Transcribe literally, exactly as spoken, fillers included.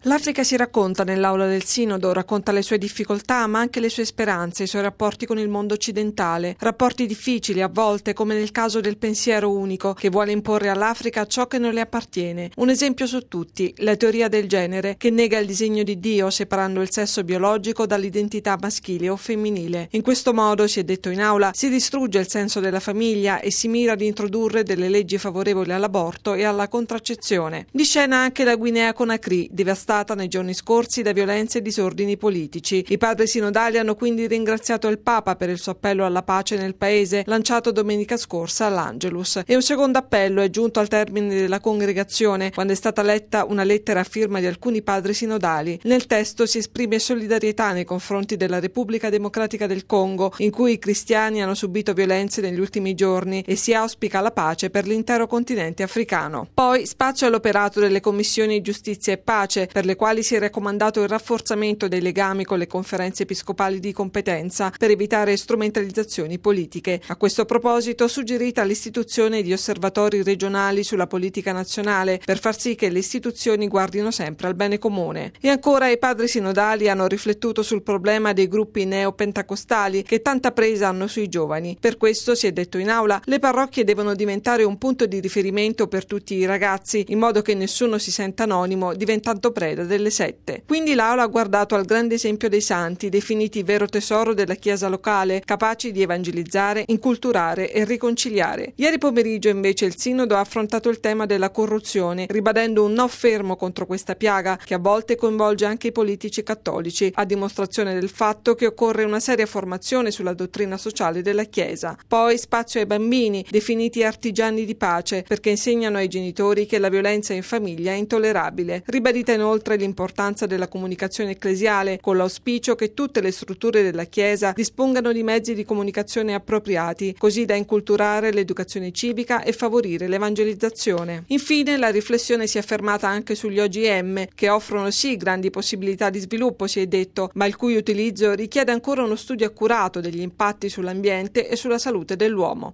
L'Africa si racconta nell'aula del Sinodo, racconta le sue difficoltà ma anche le sue speranze, i suoi rapporti con il mondo occidentale, rapporti difficili a volte come nel caso del pensiero unico che vuole imporre all'Africa ciò che non le appartiene. Un esempio su tutti, la teoria del genere che nega il disegno di Dio separando il sesso biologico dall'identità maschile o femminile. In questo modo, si è detto in aula, si distrugge il senso della famiglia e si mira ad introdurre delle leggi favorevoli all'aborto e alla contraccezione. Di scena anche la Guinea Conakry, devastata nei giorni scorsi da violenze e disordini politici. I padri sinodali hanno quindi ringraziato il Papa per il suo appello alla pace nel paese lanciato domenica scorsa all'Angelus. E un secondo appello è giunto al termine della congregazione quando è stata letta una lettera a firma di alcuni padri sinodali. Nel testo si esprime solidarietà nei confronti della Repubblica Democratica del Congo, in cui i cristiani hanno subito violenze negli ultimi giorni, e si auspica la pace per l'intero continente africano. Poi spazio all'operato delle commissioni giustizia e pace, per le quali si è raccomandato il rafforzamento dei legami con le conferenze episcopali di competenza per evitare strumentalizzazioni politiche. A questo proposito, suggerita l'istituzione di osservatori regionali sulla politica nazionale per far sì che le istituzioni guardino sempre al bene comune. E ancora i padri sinodali hanno riflettuto sul problema dei gruppi neopentecostali che tanta presa hanno sui giovani. Per questo, si è detto in aula, le parrocchie devono diventare un punto di riferimento per tutti i ragazzi, in modo che nessuno si senta anonimo diventando preda delle sette. Quindi l'aula ha guardato al grande esempio dei santi, definiti vero tesoro della Chiesa locale, capaci di evangelizzare, inculturare e riconciliare. Ieri pomeriggio invece il Sinodo ha affrontato il tema della corruzione, ribadendo un no fermo contro questa piaga che a volte coinvolge anche i politici cattolici, a dimostrazione del fatto che occorre una seria formazione sulla dottrina sociale della Chiesa. Poi spazio ai bambini, definiti artigiani di pace, perché insegnano ai genitori che la violenza in famiglia è intollerabile. Ribadita inoltre l'importanza della comunicazione ecclesiale, con l'auspicio che tutte le strutture della Chiesa dispongano di mezzi di comunicazione appropriati, così da inculturare l'educazione civica e favorire l'evangelizzazione. Infine, la riflessione si è fermata anche sugli O G M, che offrono sì grandi possibilità di sviluppo, si è detto, ma il cui utilizzo richiede ancora uno studio accurato degli impatti sull'ambiente e sulla salute dell'uomo.